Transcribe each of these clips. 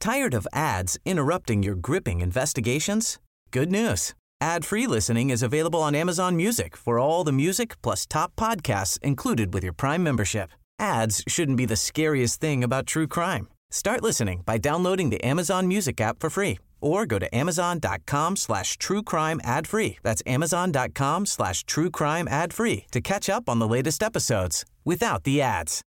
Tired of ads interrupting your gripping investigations? Good news. Ad-free listening is available on Amazon Music for all the music plus top podcasts included with your Prime membership. Ads shouldn't be the scariest thing about true crime. Start listening by downloading the Amazon Music app for free or go to amazon.com/truecrime ad-free. That's amazon.com/truecrime ad-free to catch up on the latest episodes without the ads.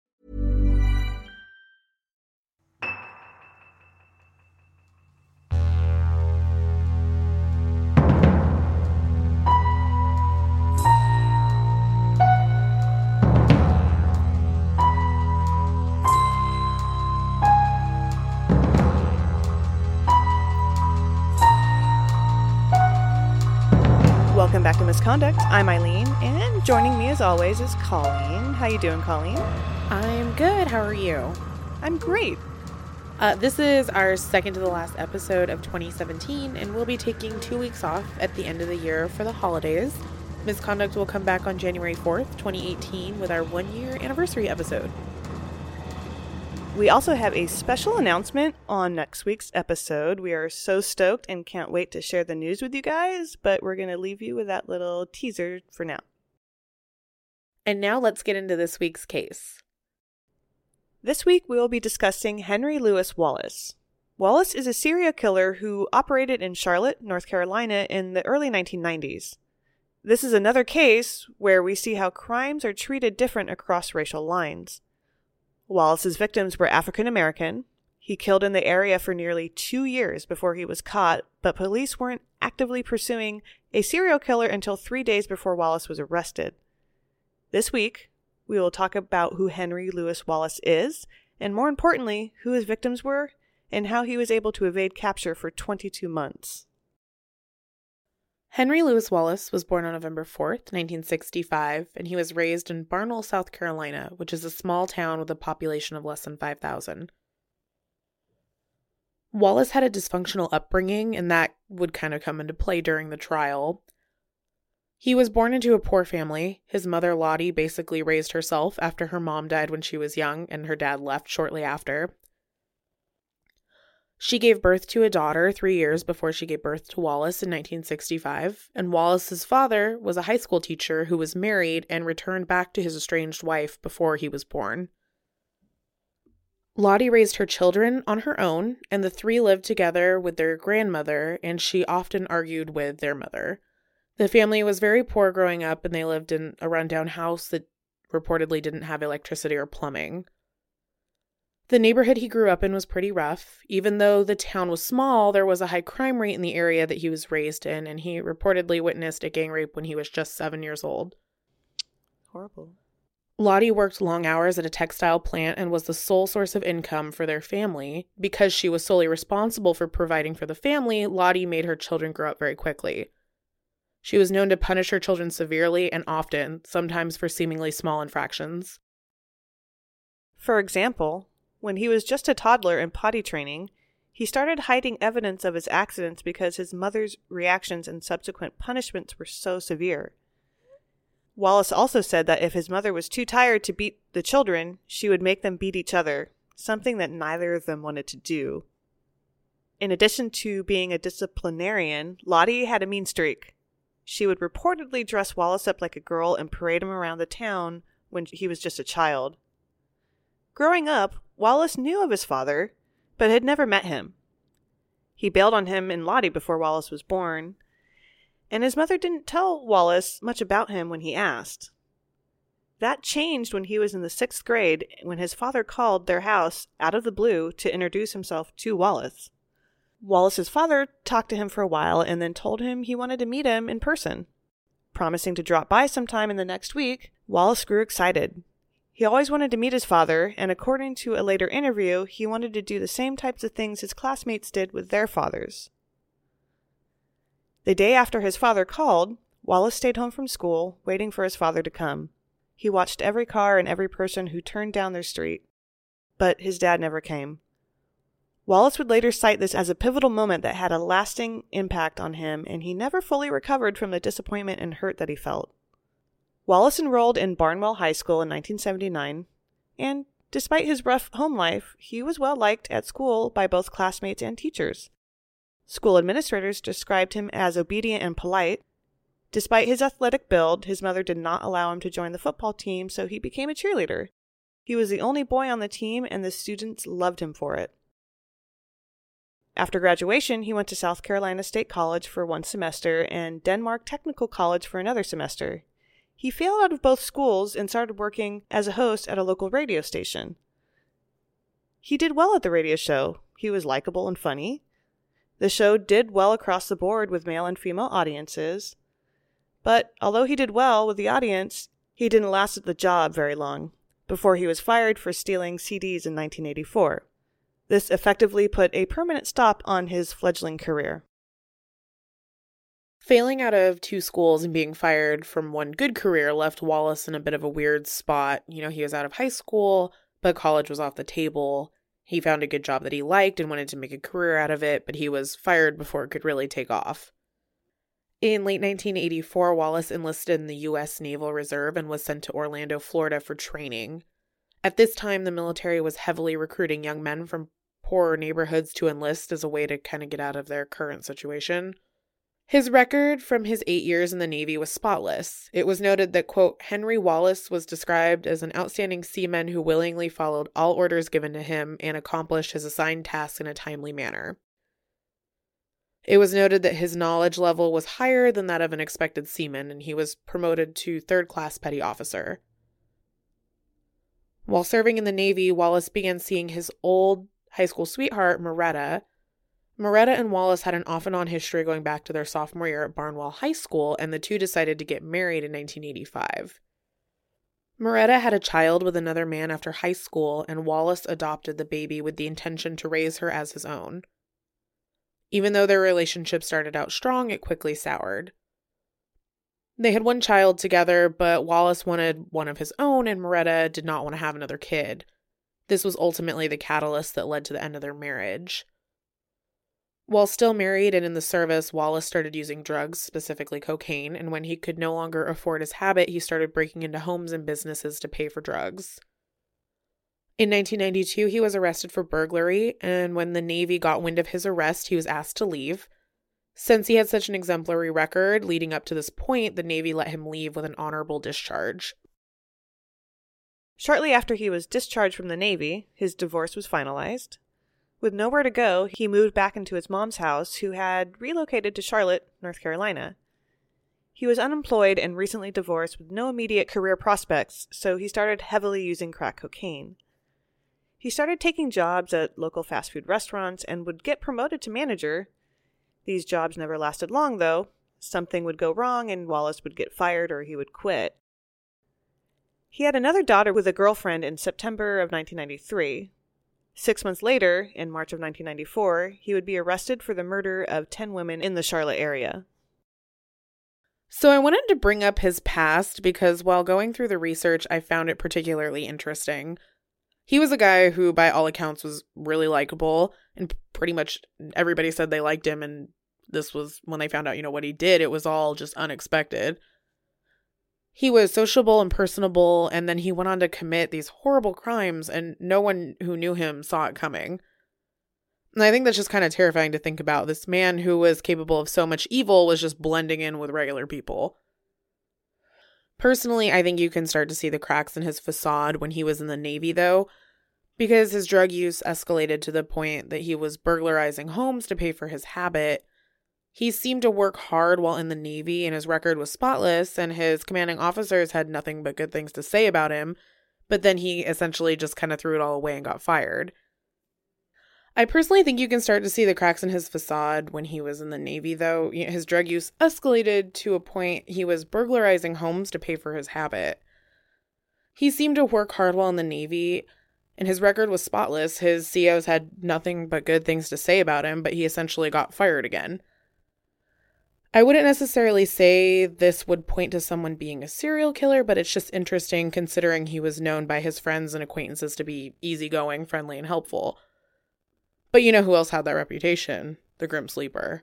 Welcome back to Misconduct. I'm Eileen, and joining me as always is Colleen. How you doing, Colleen? I'm good. How are you? I'm great. This is our second to the last episode of 2017, and we'll be taking 2 weeks off at the end of the year for the holidays. Misconduct will come back on January 4th, 2018 with our 1-year anniversary episode. We also have a special announcement on next week's episode. We are so stoked and can't wait to share the news with you guys, but we're going to leave you with that little teaser for now. And now let's get into this week's case. This week we will be discussing Henry Louis Wallace. Wallace is a serial killer who operated in Charlotte, North Carolina in the early 1990s. This is another case where we see how crimes are treated different across racial lines. Wallace's victims were African American. He killed in the area for nearly 2 years before he was caught, but police weren't actively pursuing a serial killer until 3 days before Wallace was arrested. This week, we will talk about who Henry Louis Wallace is, and more importantly, who his victims were, and how he was able to evade capture for 22 months. Henry Louis Wallace was born on November 4th, 1965, and he was raised in Barnwell, South Carolina, which is a small town with a population of less than 5,000. Wallace had a dysfunctional upbringing, and that would kind of come into play during the trial. He was born into a poor family. His mother, Lottie, basically raised herself after her mom died when she was young, and her dad left shortly after. She gave birth to a daughter 3 years before she gave birth to Wallace in 1965, and Wallace's father was a high school teacher who was married and returned back to his estranged wife before he was born. Lottie raised her children on her own, and the three lived together with their grandmother, and she often argued with their mother. The family was very poor growing up, and they lived in a rundown house that reportedly didn't have electricity or plumbing. The neighborhood he grew up in was pretty rough. Even though the town was small, there was a high crime rate in the area that he was raised in, and he reportedly witnessed a gang rape when he was just 7 years old. Horrible. Lottie worked long hours at a textile plant and was the sole source of income for their family. Because she was solely responsible for providing for the family, Lottie made her children grow up very quickly. She was known to punish her children severely and often, sometimes for seemingly small infractions. For example, when he was just a toddler in potty training, he started hiding evidence of his accidents because his mother's reactions and subsequent punishments were so severe. Wallace also said that if his mother was too tired to beat the children, she would make them beat each other, something that neither of them wanted to do. In addition to being a disciplinarian, Lottie had a mean streak. She would reportedly dress Wallace up like a girl and parade him around the town when he was just a child. Growing up, Wallace knew of his father, but had never met him. He bailed on him and Lottie before Wallace was born, and his mother didn't tell Wallace much about him when he asked. That changed when he was in the 6th grade, when his father called their house out of the blue to introduce himself to Wallace. Wallace's father talked to him for a while and then told him he wanted to meet him in person. Promising to drop by sometime in the next week, Wallace grew excited. He always wanted to meet his father, and according to a later interview, he wanted to do the same types of things his classmates did with their fathers. The day after his father called, Wallace stayed home from school, waiting for his father to come. He watched every car and every person who turned down their street, but his dad never came. Wallace would later cite this as a pivotal moment that had a lasting impact on him, and he never fully recovered from the disappointment and hurt that he felt. Wallace enrolled in Barnwell High School in 1979, and Despite his rough home life, he was well liked at school by both classmates and teachers. School administrators described him as obedient and polite. Despite his athletic build, his mother did not allow him to join the football team, so he became a cheerleader. He was the only boy on the team, and the students loved him for it. After graduation, he went to South Carolina State College for 1 semester and Denmark Technical College for another semester. He failed out of both schools and started working as a host at a local radio station. He did well at the radio show. He was likable and funny. The show did well across the board with male and female audiences. But although he did well with the audience, he didn't last at the job very long, before he was fired for stealing CDs in 1984. This effectively put a permanent stop on his fledgling career. Failing out of 2 schools and being fired from one good career left Wallace in a bit of a weird spot. He was out of high school, but college was off the table. He found a good job that he liked and wanted to make a career out of it, but he was fired before it could really take off. In late 1984, Wallace enlisted in the U.S. Naval Reserve and was sent to Orlando, Florida for training. At this time, the military was heavily recruiting young men from poorer neighborhoods to enlist as a way to kind of get out of their current situation. His record from his 8 years in the Navy was spotless. It was noted that, quote, Henry Wallace was described as an outstanding seaman who willingly followed all orders given to him and accomplished his assigned tasks in a timely manner. It was noted that his knowledge level was higher than that of an expected seaman, and he was promoted to third-class petty officer. While serving in the Navy, Wallace began seeing his old high school sweetheart, Moretta. Moretta and Wallace had an off-and-on history going back to their sophomore year at Barnwell High School, and the two decided to get married in 1985. Moretta had a child with another man after high school, and Wallace adopted the baby with the intention to raise her as his own. Even though their relationship started out strong, it quickly soured. They had one child together, but Wallace wanted one of his own, and Moretta did not want to have another kid. This was ultimately the catalyst that led to the end of their marriage. While still married and in the service, Wallace started using drugs, specifically cocaine, and when he could no longer afford his habit, he started breaking into homes and businesses to pay for drugs. In 1992, he was arrested for burglary, and when the Navy got wind of his arrest, he was asked to leave. Since he had such an exemplary record leading up to this point, the Navy let him leave with an honorable discharge. Shortly after he was discharged from the Navy, his divorce was finalized. With nowhere to go, he moved back into his mom's house, who had relocated to Charlotte, North Carolina. He was unemployed and recently divorced with no immediate career prospects, so he started heavily using crack cocaine. He started taking jobs at local fast food restaurants and would get promoted to manager. These jobs never lasted long, though. Something would go wrong and Wallace would get fired or he would quit. He had another daughter with a girlfriend in September of 1993. 6 months later, in March of 1994, he would be arrested for the murder of 10 women in the Charlotte area. So I wanted to bring up his past because while going through the research, I found it particularly interesting. He was a guy who, by all accounts, was really likable, and pretty much everybody said they liked him, and this was when they found out, what he did. It was all just unexpected. He was sociable and personable, and then he went on to commit these horrible crimes, and no one who knew him saw it coming. And I think that's just kind of terrifying to think about. This man who was capable of so much evil was just blending in with regular people. Personally, I think you can start to see the cracks in his facade when he was in the Navy, though, because his drug use escalated to the point that he was burglarizing homes to pay for his habit. He seemed to work hard while in the Navy, and his record was spotless, and his commanding officers had nothing but good things to say about him, but then he essentially just kind of threw it all away and got fired. I personally think you can start to see the cracks in his facade when he was in the Navy, though. His drug use escalated to a point he was burglarizing homes to pay for his habit. He seemed to work hard while in the Navy, and his record was spotless. His COs had nothing but good things to say about him, but he essentially got fired again. I wouldn't necessarily say this would point to someone being a serial killer, but it's just interesting considering he was known by his friends and acquaintances to be easygoing, friendly, and helpful. But you know who else had that reputation? The Grim Sleeper.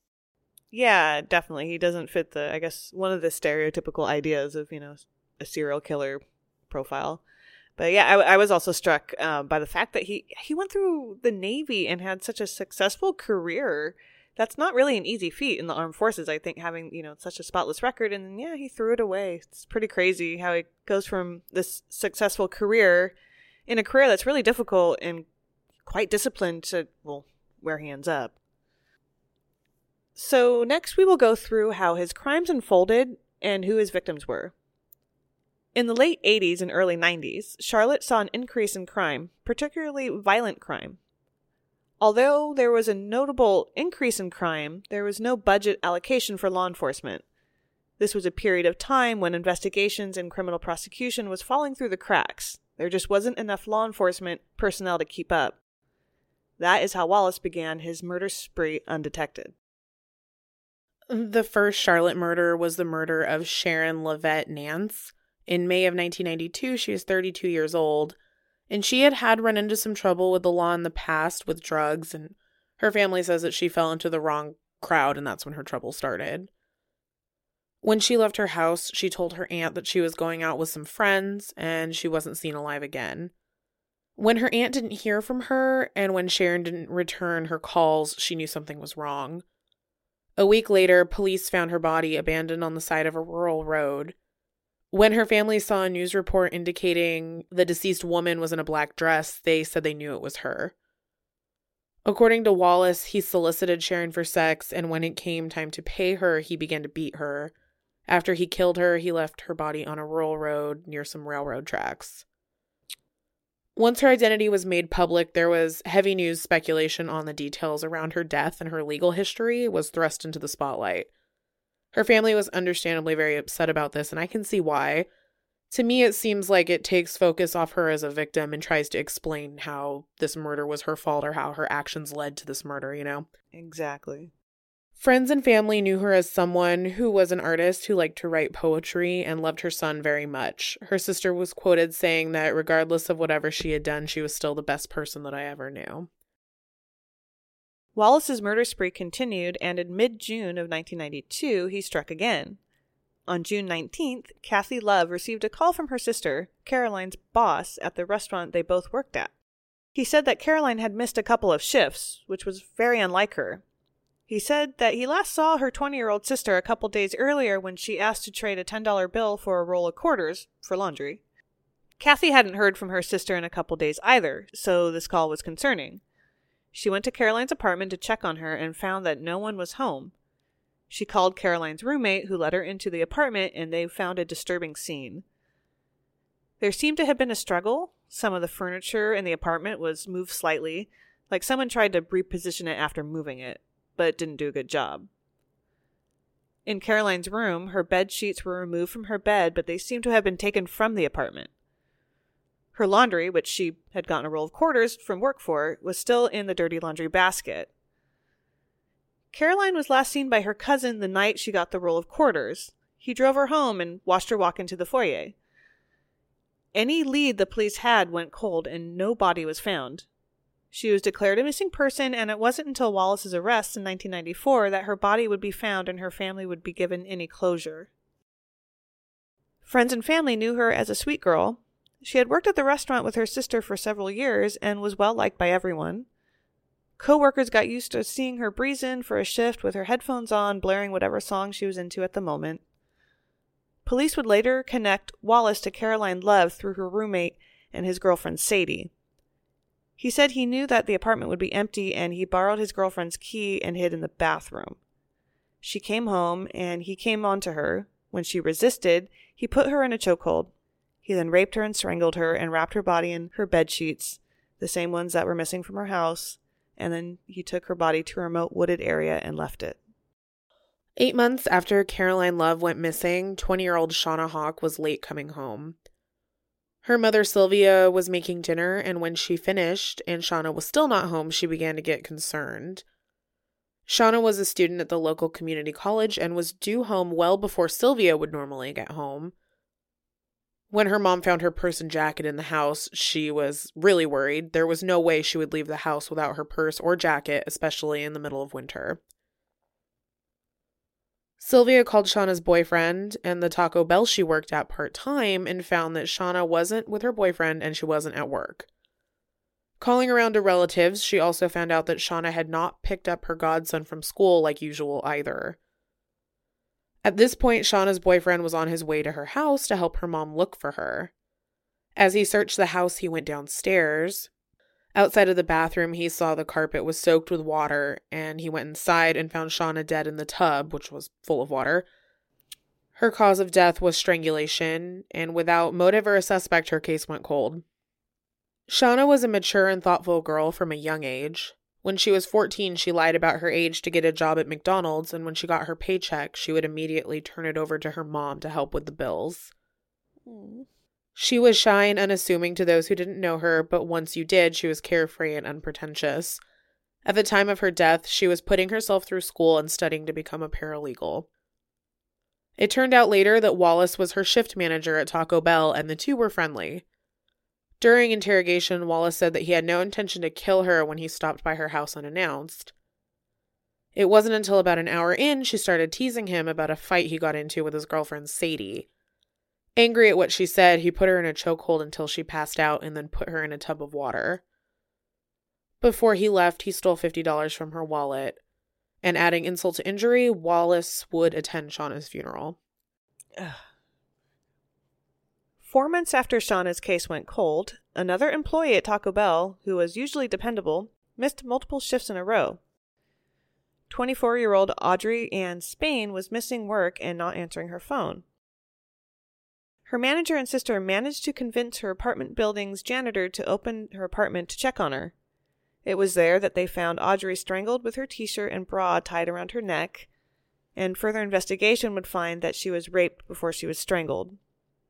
Yeah, definitely. He doesn't fit one of the stereotypical ideas of, a serial killer profile. But yeah, I was also struck by the fact that he went through the Navy and had such a successful career. That's not really an easy feat in the armed forces, I think, having, such a spotless record. And then, yeah, he threw it away. It's pretty crazy how he goes from this successful career in a career that's really difficult and quite disciplined to, well, where he ends up. So next we will go through how his crimes unfolded and who his victims were. In the late 80s and early 90s, Charlotte saw an increase in crime, particularly violent crime. Although there was a notable increase in crime, there was no budget allocation for law enforcement. This was a period of time when investigations and criminal prosecution was falling through the cracks. There just wasn't enough law enforcement personnel to keep up. That is how Wallace began his murder spree undetected. The first Charlotte murder was the murder of Sharon Lavette Nance. In May of 1992, she was 32 years old, and she had run into some trouble with the law in the past with drugs, and her family says that she fell into the wrong crowd, and that's when her trouble started. When she left her house, she told her aunt that she was going out with some friends, and she wasn't seen alive again. When her aunt didn't hear from her, and when Sharon didn't return her calls, she knew something was wrong. A week later, police found her body abandoned on the side of a rural road. When her family saw a news report indicating the deceased woman was in a black dress, they said they knew it was her. According to Wallace, he solicited Sharon for sex, and when it came time to pay her, he began to beat her. After he killed her, he left her body on a rural road near some railroad tracks. Once her identity was made public, there was heavy news speculation on the details around her death, and her legal history was thrust into the spotlight. Her family was understandably very upset about this, and I can see why. To me, it seems like it takes focus off her as a victim and tries to explain how this murder was her fault or how her actions led to this murder, Exactly. Friends and family knew her as someone who was an artist who liked to write poetry and loved her son very much. Her sister was quoted saying that regardless of whatever she had done, she was still the best person that I ever knew. Wallace's murder spree continued, and in mid-June of 1992, he struck again. On June 19th, Kathy Love received a call from her sister, Caroline's boss, at the restaurant they both worked at. He said that Caroline had missed a couple of shifts, which was very unlike her. He said that he last saw her 20-year-old sister a couple days earlier when she asked to trade a $10 bill for a roll of quarters for laundry. Kathy hadn't heard from her sister in a couple days either, so this call was concerning. She went to Caroline's apartment to check on her and found that no one was home. She called Caroline's roommate, who let her into the apartment, and they found a disturbing scene. There seemed to have been a struggle. Some of the furniture in the apartment was moved slightly, like someone tried to reposition it after moving it, but didn't do a good job. In Caroline's room, her bed sheets were removed from her bed, but they seemed to have been taken from the apartment. Her laundry, which she had gotten a roll of quarters from work for, was still in the dirty laundry basket. Caroline was last seen by her cousin the night she got the roll of quarters. He drove her home and watched her walk into the foyer. Any lead the police had went cold, and no body was found. She was declared a missing person, and it wasn't until Wallace's arrest in 1994 that her body would be found and her family would be given any closure. Friends and family knew her as a sweet girl. She had worked at the restaurant with her sister for several years and was well liked by everyone. Co-workers got used to seeing her breeze in for a shift with her headphones on, blaring whatever song she was into at the moment. Police would later connect Wallace to Caroline Love through her roommate and his girlfriend Sadie. He said he knew that the apartment would be empty, and he borrowed his girlfriend's key and hid in the bathroom. She came home, and he came on to her. When she resisted, he put her in a chokehold. He then raped her and strangled her and wrapped her body in her bed sheets, the same ones that were missing from her house, and then he took her body to a remote wooded area and left it. 8 months after Caroline Love went missing, 20-year-old Shauna Hawk was late coming home. Her mother, Sylvia, was making dinner, and when she finished and Shauna was still not home, she began to get concerned. Shauna was a student at the local community college and was due home well before Sylvia would normally get home. When her mom found her purse and jacket in the house, she was really worried. There was no way she would leave the house without her purse or jacket, especially in the middle of winter. Sylvia called Shauna's boyfriend and the Taco Bell she worked at part-time and found that Shauna wasn't with her boyfriend and she wasn't at work. Calling around to relatives, she also found out that Shauna had not picked up her godson from school like usual either. At this point, Shauna's boyfriend was on his way to her house to help her mom look for her. As he searched the house, he went downstairs. Outside of the bathroom, he saw the carpet was soaked with water, and he went inside and found Shauna dead in the tub, which was full of water. Her cause of death was strangulation, and without motive or a suspect, her case went cold. Shauna was a mature and thoughtful girl from a young age. When she was 14, she lied about her age to get a job at McDonald's, and when she got her paycheck, she would immediately turn it over to her mom to help with the bills. She was shy and unassuming to those who didn't know her, but once you did, she was carefree and unpretentious. At the time of her death, she was putting herself through school and studying to become a paralegal. It turned out later that Wallace was her shift manager at Taco Bell, and the two were friendly. During interrogation, Wallace said that he had no intention to kill her when he stopped by her house unannounced. It wasn't until about an hour in she started teasing him about a fight he got into with his girlfriend Sadie. Angry at what she said, he put her in a chokehold until she passed out and then put her in a tub of water. Before he left, he stole $50 from her wallet. And adding insult to injury, Wallace would attend Shauna's funeral. 4 months after Shauna's case went cold, another employee at Taco Bell, who was usually dependable, missed multiple shifts in a row. 24-year-old Audrey Ann Spain was missing work and not answering her phone. Her manager and sister managed to convince her apartment building's janitor to open her apartment to check on her. It was there that they found Audrey strangled with her t-shirt and bra tied around her neck, and further investigation would find that she was raped before she was strangled.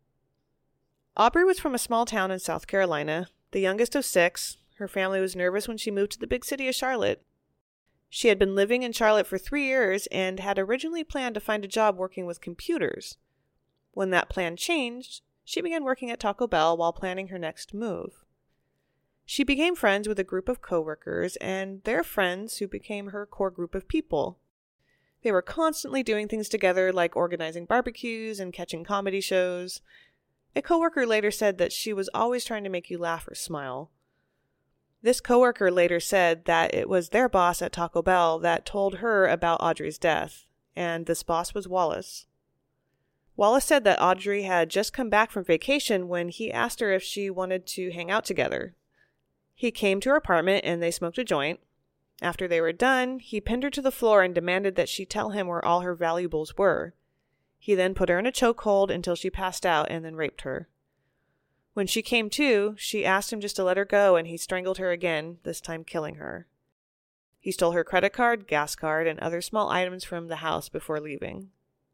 Aubrey was from a small town in South Carolina, the youngest of 6. Her family was nervous when she moved to the big city of Charlotte. She had been living in Charlotte for 3 years and had originally planned to find a job working with computers. When that plan changed, she began working at Taco Bell while planning her next move. She became friends with a group of coworkers and their friends who became her core group of people. They were constantly doing things together like organizing barbecues and catching comedy shows. A coworker later said that she was always trying to make you laugh or smile. This coworker later said that it was their boss at Taco Bell that told her about Audrey's death, and this boss was Wallace. Wallace said that Audrey had just come back from vacation when he asked her if she wanted to hang out together. He came to her apartment and they smoked a joint. After they were done, he pinned her to the floor and demanded that she tell him where all her valuables were. He then put her in a chokehold until she passed out and then raped her. When she came to, she asked him just to let her go and he strangled her again, this time killing her. He stole her credit card, gas card, and other small items from the house before leaving.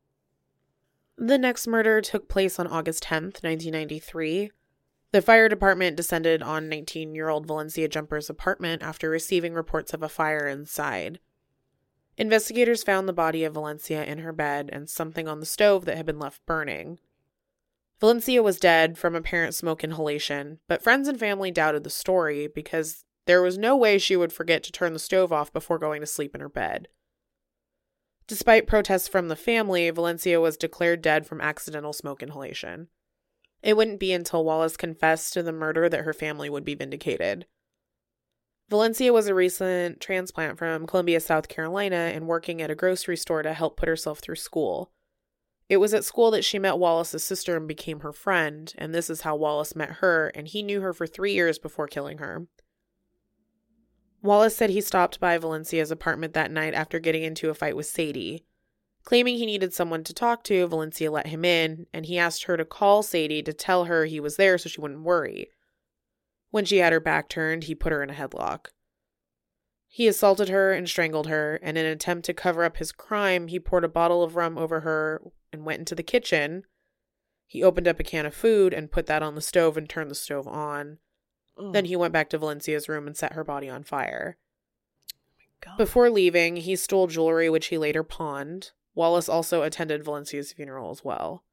The next murder took place on August 10th, 1993. The fire department descended on 19-year-old Valencia Jumper's apartment after receiving reports of a fire inside. Investigators found the body of Valencia in her bed and something on the stove that had been left burning. Valencia was dead from apparent smoke inhalation, but friends and family doubted the story because there was no way she would forget to turn the stove off before going to sleep in her bed. Despite protests from the family, Valencia was declared dead from accidental smoke inhalation. It wouldn't be until Wallace confessed to the murder that her family would be vindicated. Valencia was a recent transplant from Columbia, South Carolina, and working at a grocery store to help put herself through school. It was at school that she met Wallace's sister and became her friend, and this is how Wallace met her, and he knew her for 3 years before killing her. Wallace said he stopped by Valencia's apartment that night after getting into a fight with Sadie. Claiming he needed someone to talk to, Valencia let him in, and he asked her to call Sadie to tell her he was there so she wouldn't worry. When she had her back turned, he put her in a headlock. He assaulted her and strangled her, and in an attempt to cover up his crime, he poured a bottle of rum over her and went into the kitchen. He opened up a can of food and put that on the stove and turned the stove on. Then he went back to Valencia's room and set her body on fire. Before leaving, he stole jewelry which he later pawned. Wallace also attended Valencia's funeral as well.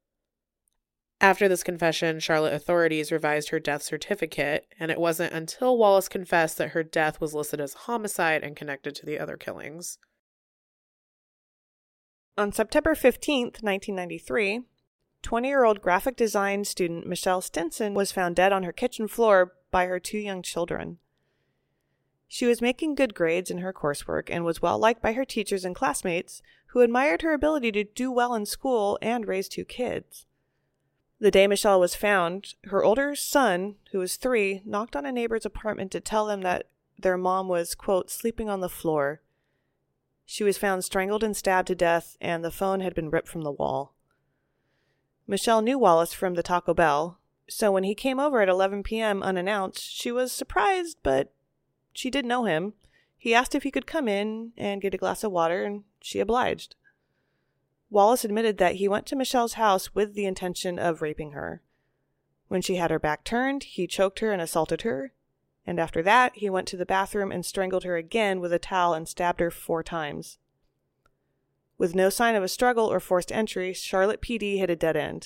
After this confession, Charlotte authorities revised her death certificate, and it wasn't until Wallace confessed that her death was listed as homicide and connected to the other killings. On September 15th, 1993, 20-year-old graphic design student Michelle Stinson was found dead on her kitchen floor by her 2 young children. She was making good grades in her coursework and was well liked by her teachers and classmates, who admired her ability to do well in school and raise 2 kids. The day Michelle was found, her older son, who was 3, knocked on a neighbor's apartment to tell them that their mom was, quote, sleeping on the floor. She was found strangled and stabbed to death, and the phone had been ripped from the wall. Michelle knew Wallace from the Taco Bell, so when he came over at 11 p.m. unannounced, she was surprised, but she did know him. He asked if he could come in and get a glass of water, and she obliged. Wallace admitted that he went to Michelle's house with the intention of raping her. When she had her back turned, he choked her and assaulted her, and after that, he went to the bathroom and strangled her again with a towel and stabbed her 4 times. With no sign of a struggle or forced entry, Charlotte PD hit a dead end.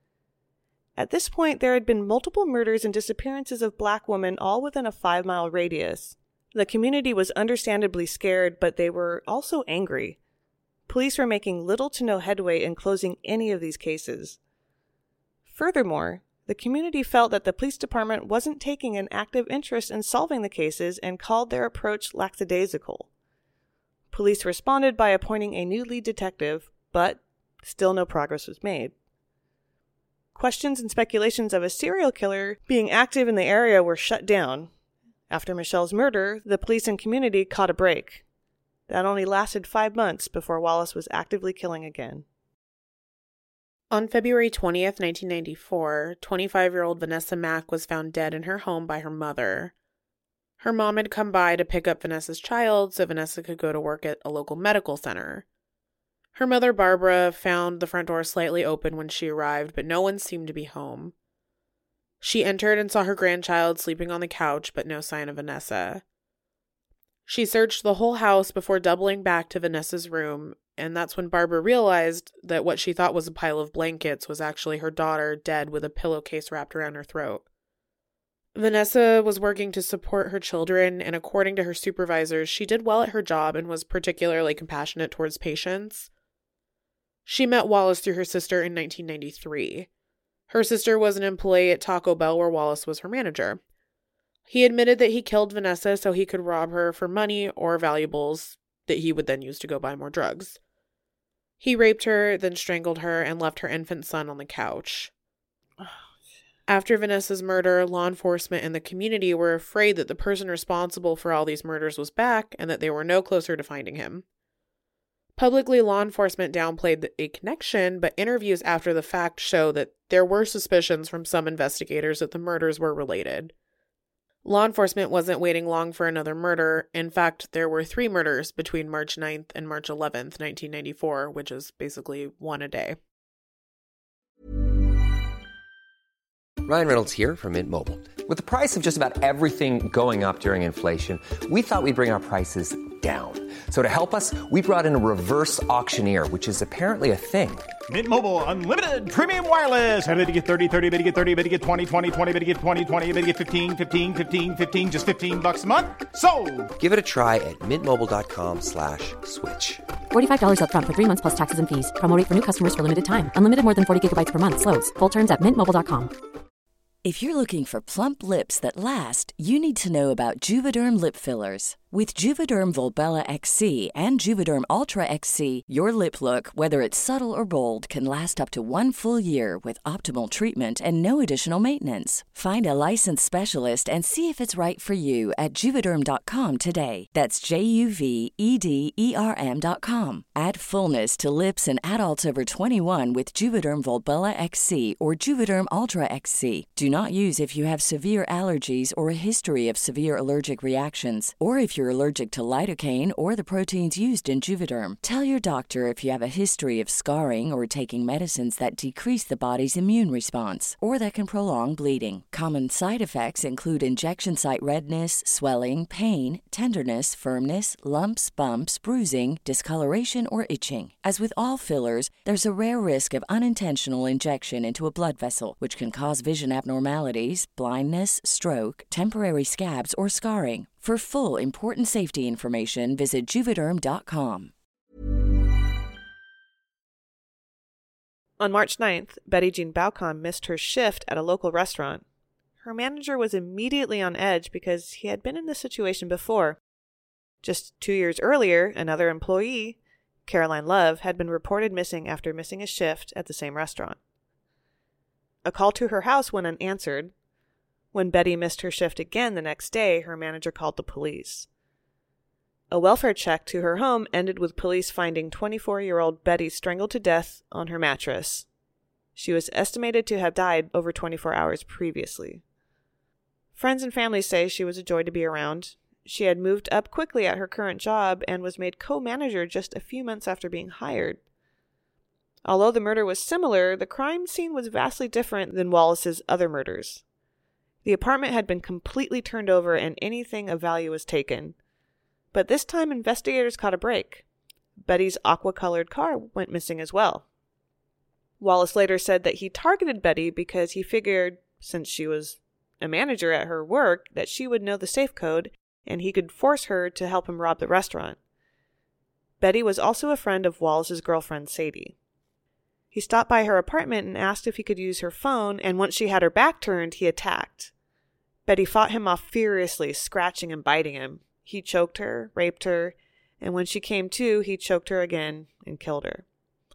At this point, there had been multiple murders and disappearances of Black women all within a 5-mile radius. The community was understandably scared, but they were also angry. Police were making little to no headway in closing any of these cases. Furthermore, the community felt that the police department wasn't taking an active interest in solving the cases and called their approach lackadaisical. Police responded by appointing a new lead detective, but still no progress was made. Questions and speculations of a serial killer being active in the area were shut down. After Michelle's murder, the police and community caught a break. That only lasted 5 months before Wallace was actively killing again. On February 20th, 1994, 25-year-old Vanessa Mack was found dead in her home by her mother. Her mom had come by to pick up Vanessa's child so Vanessa could go to work at a local medical center. Her mother, Barbara, found the front door slightly open when she arrived, but no one seemed to be home. She entered and saw her grandchild sleeping on the couch, but no sign of Vanessa. She searched the whole house before doubling back to Vanessa's room, and that's when Barbara realized that what she thought was a pile of blankets was actually her daughter dead with a pillowcase wrapped around her throat. Vanessa was working to support her children, and according to her supervisors, she did well at her job and was particularly compassionate towards patients. She met Wallace through her sister in 1993. Her sister was an employee at Taco Bell where Wallace was her manager. He admitted that he killed Vanessa so he could rob her for money or valuables that he would then use to go buy more drugs. He raped her, then strangled her, and left her infant son on the couch. After Vanessa's murder, law enforcement and the community were afraid that the person responsible for all these murders was back and that they were no closer to finding him. Publicly, law enforcement downplayed a connection, but interviews after the fact show that there were suspicions from some investigators that the murders were related. Law enforcement wasn't waiting long for another murder. In fact, there were 3 murders between March 9th and March 11th, 1994, which is basically one a day. Ryan Reynolds here from Mint Mobile. With the price of just about everything going up during inflation, we thought we'd bring our prices down. So to help us, we brought in a reverse auctioneer, which is apparently a thing. Mint Mobile Unlimited Premium Wireless. How to get 30, 30, bit to get 30, bit to get 20, 20, 20, bit to get 20, 20, bit to get 15, 15, 15, 15, just $15 a month? Sold! Give it a try at mintmobile.com/switch. $45 up front for 3 months plus taxes and fees. Promo rate for new customers for limited time. Unlimited more than 40 gigabytes per month. Slows full terms at mintmobile.com. If you're looking for plump lips that last, you need to know about Juvederm lip fillers. With Juvederm Volbella XC and Juvederm Ultra XC, your lip look, whether it's subtle or bold, can last up to 1 full year with optimal treatment and no additional maintenance. Find a licensed specialist and see if it's right for you at Juvederm.com today. That's JUVEDERM.com. Add fullness to lips in adults over 21 with Juvederm Volbella XC or Juvederm Ultra XC. Do not use if you have severe allergies or a history of severe allergic reactions, or if you're allergic to lidocaine or the proteins used in Juvederm. Tell your doctor if you have a history of scarring or taking medicines that decrease the body's immune response or that can prolong bleeding. Common side effects include injection site redness, swelling, pain, tenderness, firmness, lumps, bumps, bruising, discoloration, or itching. As with all fillers, there's a rare risk of unintentional injection into a blood vessel, which can cause vision abnormalities, blindness, stroke, temporary scabs, or scarring. For full, important safety information, visit Juvederm.com. On March 9th, Betty Jean Baucom missed her shift at a local restaurant. Her manager was immediately on edge because he had been in this situation before. Just 2 years earlier, another employee, Caroline Love, had been reported missing after missing a shift at the same restaurant. A call to her house went unanswered. When Betty missed her shift again the next day, her manager called the police. A welfare check to her home ended with police finding 24-year-old Betty strangled to death on her mattress. She was estimated to have died over 24 hours previously. Friends and family say she was a joy to be around. She had moved up quickly at her current job and was made co-manager just a few months after being hired. Although the murder was similar, the crime scene was vastly different than Wallace's other murders. The apartment had been completely turned over and anything of value was taken. But this time, investigators caught a break. Betty's aqua-colored car went missing as well. Wallace later said that he targeted Betty because he figured, since she was a manager at her work, that she would know the safe code and he could force her to help him rob the restaurant. Betty was also a friend of Wallace's girlfriend, Sadie. He stopped by her apartment and asked if he could use her phone, and once she had her back turned, he attacked. Betty fought him off furiously, scratching and biting him. He choked her, raped her, and when she came to, he choked her again and killed her.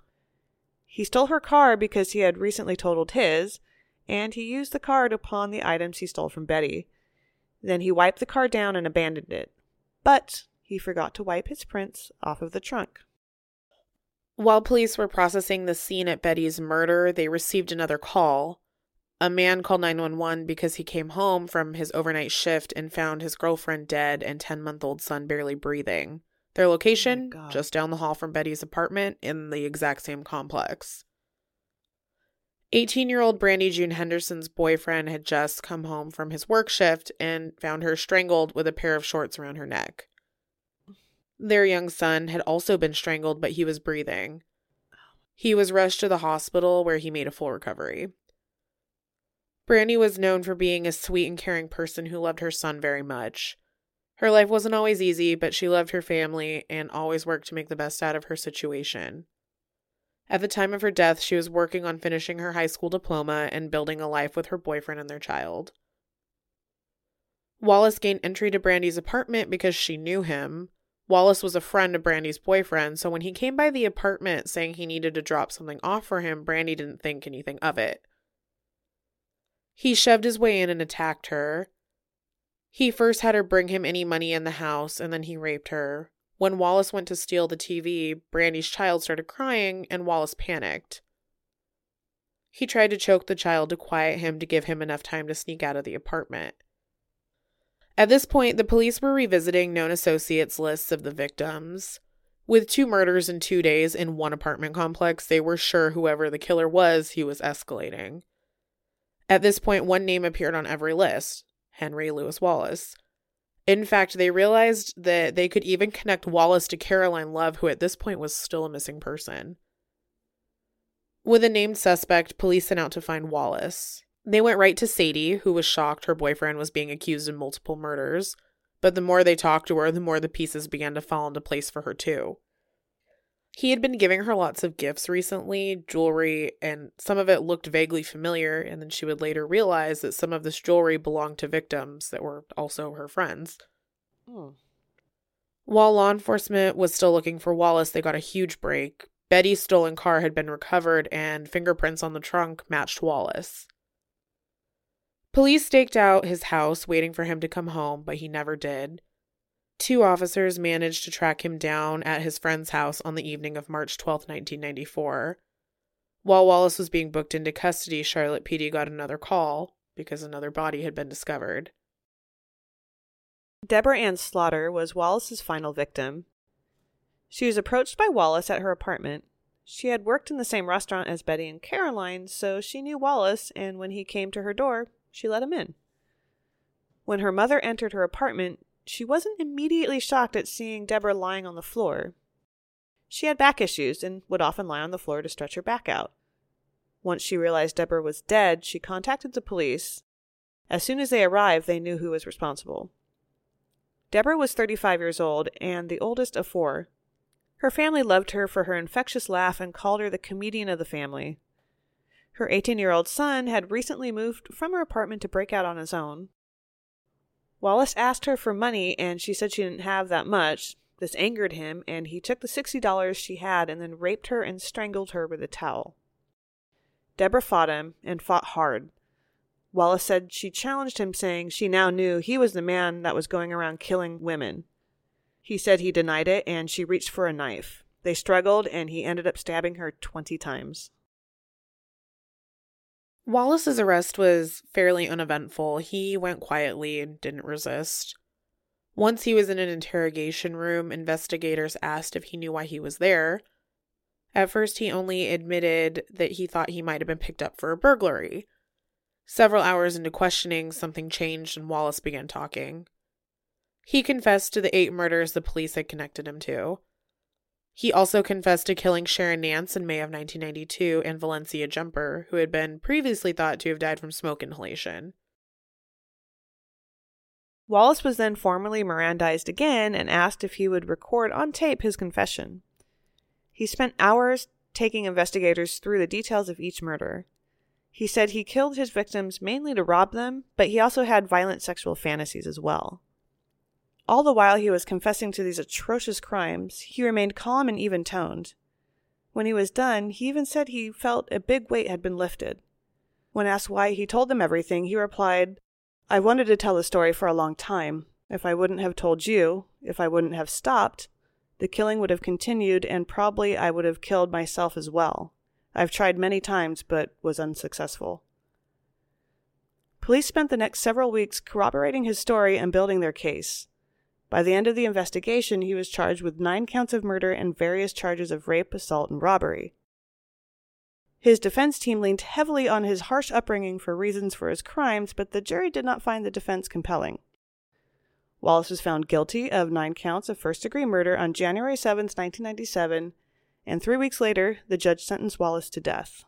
He stole her car because he had recently totaled his, and he used the car to pawn the items he stole from Betty. Then he wiped the car down and abandoned it. But he forgot to wipe his prints off of the trunk. While police were processing the scene at Betty's murder, they received another call. A man called 911 because he came home from his overnight shift and found his girlfriend dead and 10-month-old son barely breathing. Their location, just down the hall from Betty's apartment in the exact same complex. 18-year-old Brandy June Henderson's boyfriend had just come home from his work shift and found her strangled with a pair of shorts around her neck. Their young son had also been strangled, but he was breathing. He was rushed to the hospital where he made a full recovery. Brandy was known for being a sweet and caring person who loved her son very much. Her life wasn't always easy, but she loved her family and always worked to make the best out of her situation. At the time of her death, she was working on finishing her high school diploma and building a life with her boyfriend and their child. Wallace gained entry to Brandy's apartment because she knew him. Wallace was a friend of Brandy's boyfriend, so when he came by the apartment saying he needed to drop something off for him, Brandy didn't think anything of it. He shoved his way in and attacked her. He first had her bring him any money in the house, and then he raped her. When Wallace went to steal the TV, Brandy's child started crying, and Wallace panicked. He tried to choke the child to quiet him to give him enough time to sneak out of the apartment. At this point, the police were revisiting known associates' lists of the victims. With 2 murders in 2 days in one apartment complex, they were sure whoever the killer was, he was escalating. At this point, one name appeared on every list: Henry Louis Wallace. In fact, they realized that they could even connect Wallace to Caroline Love, who at this point was still a missing person. With a named suspect, police set out to find Wallace. They went right to Sadie, who was shocked her boyfriend was being accused of multiple murders. But the more they talked to her, the more the pieces began to fall into place for her too. He had been giving her lots of gifts recently, jewelry, and some of it looked vaguely familiar, and then she would later realize that some of this jewelry belonged to victims that were also her friends. While law enforcement was still looking for Wallace, they got a huge break. Betty's stolen car had been recovered, and fingerprints on the trunk matched Wallace. Police staked out his house, waiting for him to come home, but he never did. 2 officers managed to track him down at his friend's house on the evening of March 12, 1994. While Wallace was being booked into custody, Charlotte PD got another call because another body had been discovered. Deborah Ann Slaughter was Wallace's final victim. She was approached by Wallace at her apartment. She had worked in the same restaurant as Betty and Caroline, so she knew Wallace, and when he came to her door, she let him in. When her mother entered her apartment, she wasn't immediately shocked at seeing Deborah lying on the floor. She had back issues and would often lie on the floor to stretch her back out. Once she realized Deborah was dead, she contacted the police. As soon as they arrived, they knew who was responsible. Deborah was 35 years old and the oldest of 4. Her family loved her for her infectious laugh and called her the comedian of the family. Her 18-year-old son had recently moved from her apartment to break out on his own. Wallace asked her for money, and she said she didn't have that much. This angered him, and he took the $60 she had and then raped her and strangled her with a towel. Deborah fought him, and fought hard. Wallace said she challenged him, saying she now knew he was the man that was going around killing women. He said he denied it, and she reached for a knife. They struggled, and he ended up stabbing her 20 times. Wallace's arrest was fairly uneventful. He went quietly and didn't resist. Once he was in an interrogation room, investigators asked if he knew why he was there. At first, he only admitted that he thought he might have been picked up for a burglary. Several hours into questioning, something changed and Wallace began talking. He confessed to the 8 murders the police had connected him to. He also confessed to killing Sharon Nance in May of 1992 and Valencia Jumper, who had been previously thought to have died from smoke inhalation. Wallace was then formally Mirandized again and asked if he would record on tape his confession. He spent hours taking investigators through the details of each murder. He said he killed his victims mainly to rob them, but he also had violent sexual fantasies as well. All the while he was confessing to these atrocious crimes, he remained calm and even-toned. When he was done, he even said he felt a big weight had been lifted. When asked why he told them everything, he replied, "I wanted to tell the story for a long time. If I wouldn't have told you, if I wouldn't have stopped, the killing would have continued and probably I would have killed myself as well. I've tried many times but was unsuccessful." Police spent the next several weeks corroborating his story and building their case. By the end of the investigation, he was charged with 9 counts of murder and various charges of rape, assault, and robbery. His defense team leaned heavily on his harsh upbringing for reasons for his crimes, but the jury did not find the defense compelling. Wallace was found guilty of 9 counts of first-degree murder on January 7, 1997, and 3 weeks later, the judge sentenced Wallace to death.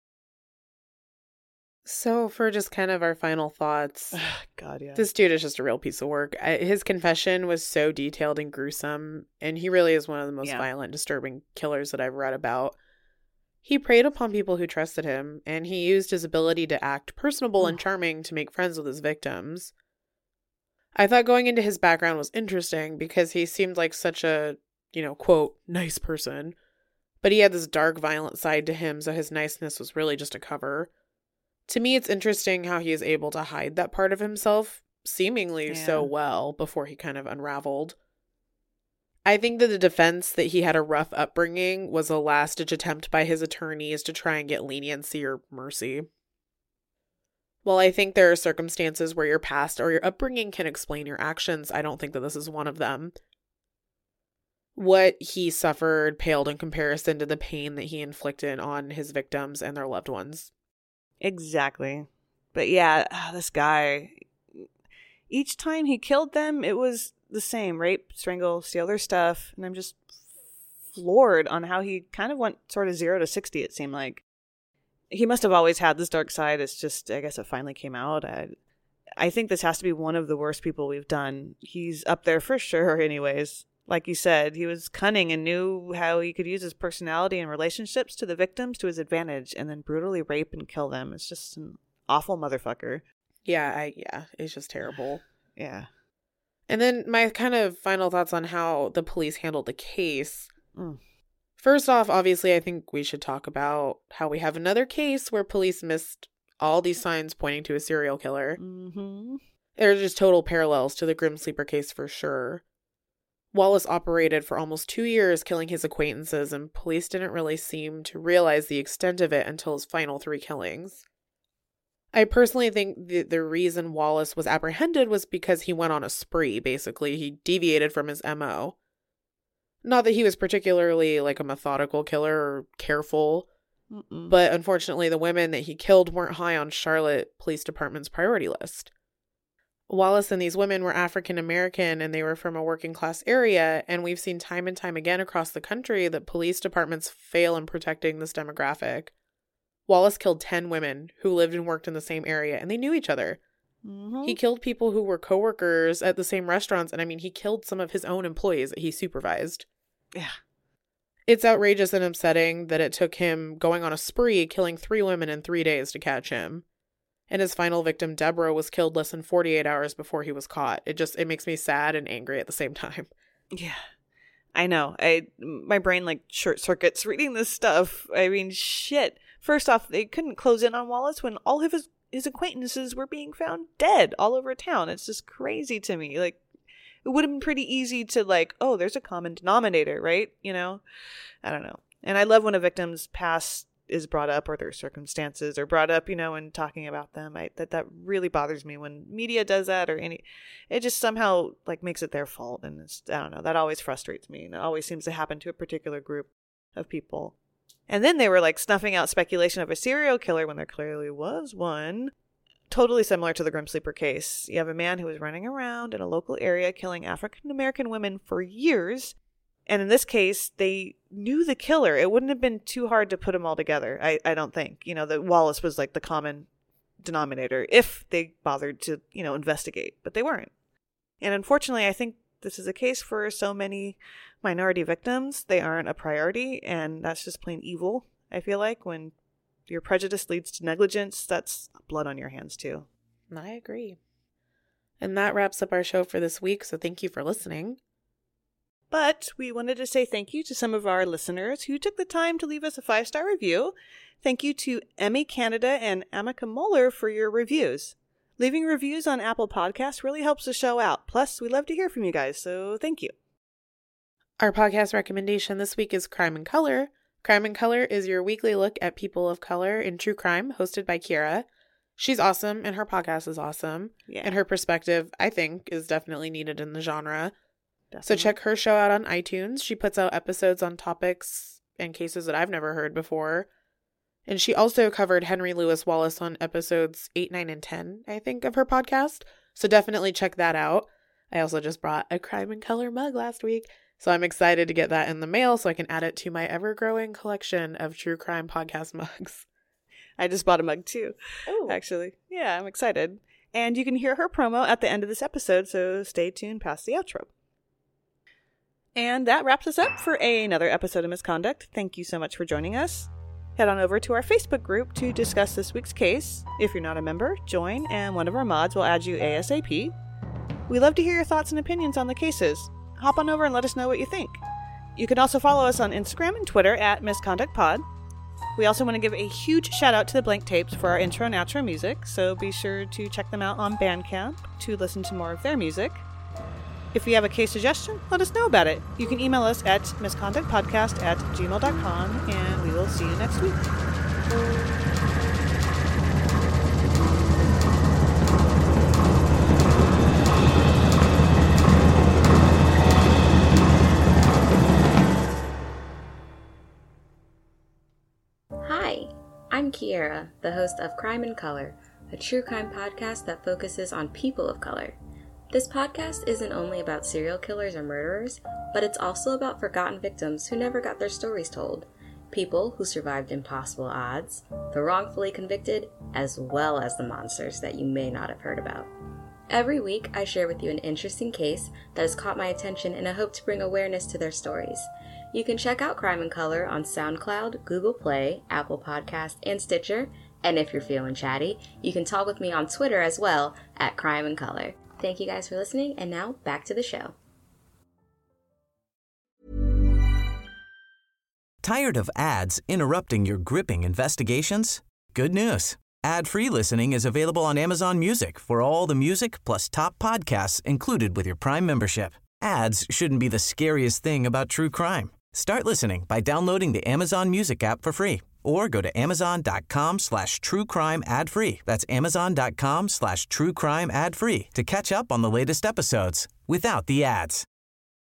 So for just kind of our final thoughts, God, yeah. This dude is just a real piece of work. His confession was so detailed and gruesome, and he really is one of the most violent, disturbing killers that I've read about. He preyed upon people who trusted him, and he used his ability to act personable and charming to make friends with his victims. I thought going into his background was interesting because he seemed like such a, quote, nice person. But he had this dark, violent side to him, so his niceness was really just a cover. To me, it's interesting how he is able to hide that part of himself seemingly so well before he kind of unraveled. I think that the defense that he had a rough upbringing was a last-ditch attempt by his attorneys to try and get leniency or mercy. While I think there are circumstances where your past or your upbringing can explain your actions, I don't think that this is one of them. What he suffered paled in comparison to the pain that he inflicted on his victims and their loved ones. Exactly. But yeah, this guy, each time he killed them, it was the same. Rape, strangle, steal their stuff. And I'm just floored on how he kind of went sort of 0 to 60, it seemed like. He must have always had this dark side. It's just, I guess it finally came out. I think this has to be one of the worst people we've done. He's up there for sure anyways. Like you said, he was cunning and knew how he could use his personality and relationships to the victims to his advantage and then brutally rape and kill them. It's just an awful motherfucker. Yeah, it's just terrible. Yeah. And then my kind of final thoughts on how the police handled the case. First off, obviously, I think we should talk about how we have another case where police missed all these signs pointing to a serial killer. Mm-hmm. There are just total parallels to the Grim Sleeper case for sure. Wallace operated for almost 2 years killing his acquaintances, and police didn't really seem to realize the extent of it until his final 3 killings. I personally think the reason Wallace was apprehended was because he went on a spree, basically. He deviated from his MO. Not that he was particularly like a methodical killer or careful, but unfortunately the women that he killed weren't high on Charlotte Police Department's priority list. Wallace and these women were African American and they were from a working class area, and we've seen time and time again across the country that police departments fail in protecting this demographic. Wallace killed 10 women who lived and worked in the same area, and they knew each other. He killed people who were coworkers at the same restaurants, and I mean, he killed some of his own employees that he supervised. Yeah. It's outrageous and upsetting that it took him going on a spree, killing 3 women in 3 days to catch him. And his final victim, Deborah, was killed less than 48 hours before he was caught. It makes me sad and angry at the same time. Yeah, I know. My brain like short circuits reading this stuff. I mean, shit. First off, they couldn't close in on Wallace when all of his acquaintances were being found dead all over town. It's just crazy to me. Like, it would have been pretty easy to like, oh, there's a common denominator, right? You know? I don't know. And I love when a victim's past is brought up or their circumstances are brought up, you know, and talking about them. That really bothers me when media does that, or it just somehow like makes it their fault. And I don't know, that always frustrates me. And it always seems to happen to a particular group of people. And then they were like snuffing out speculation of a serial killer when there clearly was one. Totally similar to the Grim Sleeper case. You have a man who was running around in a local area killing African American women for years. And in this case, they knew the killer. It wouldn't have been too hard to put them all together, I don't think. You know, that Wallace was like the common denominator if they bothered to, you know, investigate. But they weren't. And unfortunately, I think this is a case for so many minority victims. They aren't a priority, and that's just plain evil, I feel like. When your prejudice leads to negligence, that's blood on your hands too. I agree. And that wraps up our show for this week, so thank you for listening. But we wanted to say thank you to some of our listeners who took the time to leave us a 5-star review. Thank you to Emmy Canada and Amika Moeller for your reviews. Leaving reviews on Apple Podcasts really helps the show out. Plus, we love to hear from you guys, so thank you. Our podcast recommendation this week is Crime in Color. Crime in Color is your weekly look at people of color in true crime, hosted by Kiera. She's awesome, and her podcast is awesome. Yeah. And her perspective, I think, is definitely needed in the genre. Definitely. So check her show out on iTunes. She puts out episodes on topics and cases that I've never heard before. And she also covered Henry Louis Wallace on episodes 8, 9, and 10, I think, of her podcast. So definitely check that out. I also just brought a Crime in Color mug last week. So I'm excited to get that in the mail so I can add it to my ever-growing collection of true crime podcast mugs. I just bought a mug too, actually. Yeah, I'm excited. And you can hear her promo at the end of this episode, so stay tuned past the outro. And that wraps us up for another episode of Misconduct. Thank you so much for joining us. Head on over to our Facebook group to discuss this week's case. If you're not a member, join, and one of our mods will add you ASAP. We love to hear your thoughts and opinions on the cases. Hop on over and let us know what you think. You can also follow us on Instagram and Twitter at MisconductPod. We also want to give a huge shout out to the Blank Tapes for our intro and outro music, so be sure to check them out on Bandcamp to listen to more of their music. If you have a case suggestion, let us know about it. You can email us at misconductpodcast@gmail.com, and we will see you next week. Hi, I'm Kiera, the host of Crime in Color, a true crime podcast that focuses on people of color. This podcast isn't only about serial killers or murderers, but it's also about forgotten victims who never got their stories told, people who survived impossible odds, the wrongfully convicted, as well as the monsters that you may not have heard about. Every week, I share with you an interesting case that has caught my attention, and I hope to bring awareness to their stories. You can check out Crime in Color on SoundCloud, Google Play, Apple Podcasts, and Stitcher, and if you're feeling chatty, you can talk with me on Twitter as well at Crime in Color. Thank you guys for listening, and now back to the show. Tired of ads interrupting your gripping investigations? Good news. Ad-free listening is available on Amazon Music for all the music plus top podcasts included with your Prime membership. Ads shouldn't be the scariest thing about true crime. Start listening by downloading the Amazon Music app for free or go to amazon.com/truecrime ad-free. That's amazon.com/truecrime ad-free to catch up on the latest episodes without the ads.